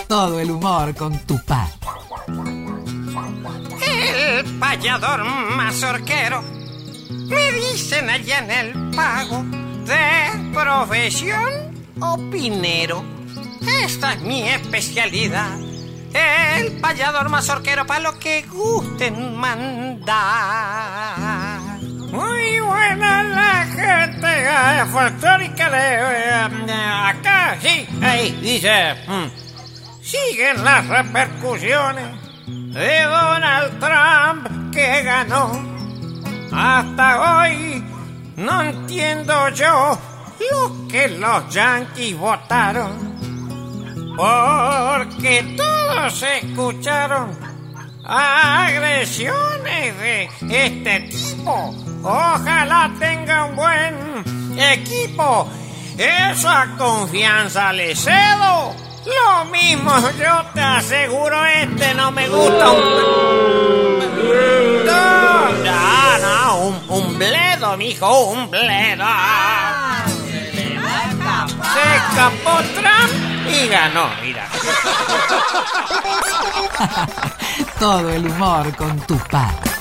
Todo el humor con Tupac. El payador mazorquero, me dicen allá en el pago, de profesión opinero. Esta es mi especialidad. El payador mazorquero, para lo que gusten mandar. Muy buena la gente folclórica de acá, sí, ahí dice. Siguen las repercusiones de Donald Trump que ganó. Hasta hoy no entiendo yo lo que los yanquis votaron, porque todos escucharon agresiones de este tipo. Ojalá tenga un buen equipo. Esa confianza le cedo. Lo mismo yo te aseguro, no me gusta un bledo, mijo, un bledo. Se escapó Trump y ganó, mira. Todo el humor con Tupac.